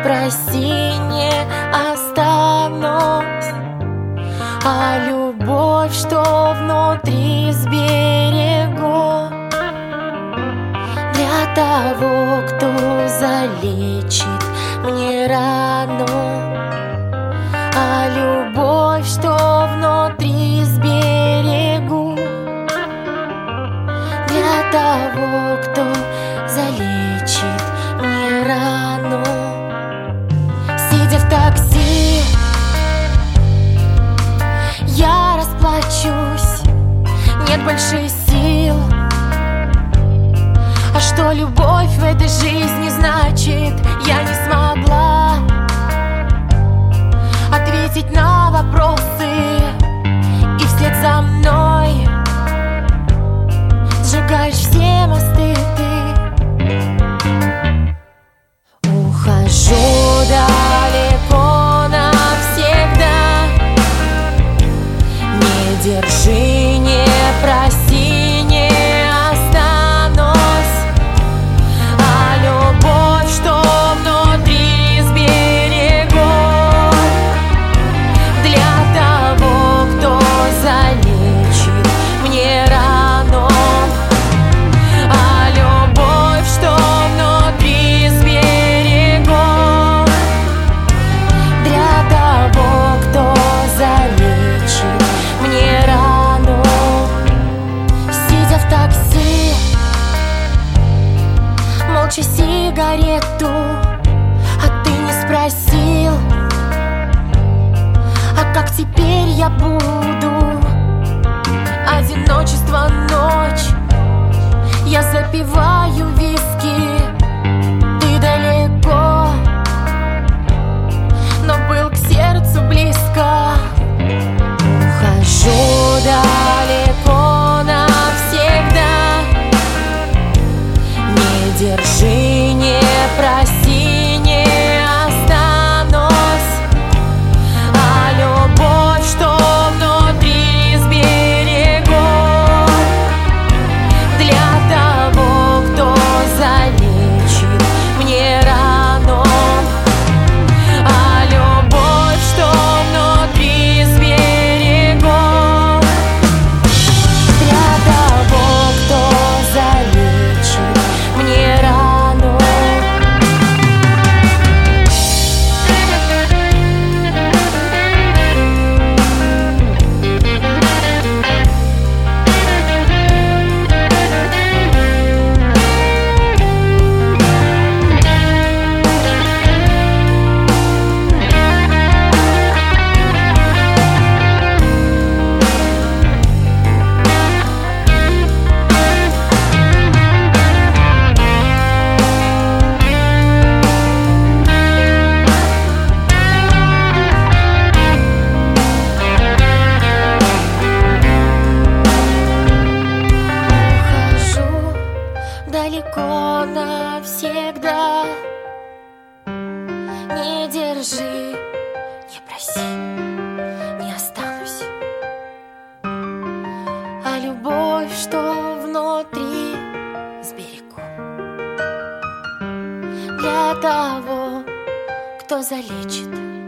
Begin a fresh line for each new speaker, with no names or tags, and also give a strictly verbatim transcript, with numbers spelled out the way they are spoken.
проси, не останусь. А любовь, что внутри, сберегу для того, кто залечит мне рану. А любовь, что внутри, сберегу для того, кто залечит мне рану. Сидя в такси, я расплачусь, нет больше сил. А что любовь в этой жизни значит, я не смогла ответить на вопросы. И вслед за мной сжигаешь все мосты ты. Ухожу далеко навсегда. Не держи, не проси, не останусь. А любовь, что внутри, сберегу для того, кто залечит мне рану. А любовь, что внутри, сберегу для того, кто залечит мне рану. Сидя в такси, молча сигарету, а ты не спросил, а как теперь я буду? Одиночество, ночь, я запиваю виски. Ты далеко, но был к сердцу близко. Ухожу далеко навсегда. Не держи, не проси, не останусь. А любовь, что внутри, сберегу для того, кто залечит мне рану. А любовь, что внутри, сберегу для того, кто залечит мне рану. Ухожу далеко навсегда. Не держи, не проси, не останусь. А любовь, что внутри, сберегу для того, кто залечит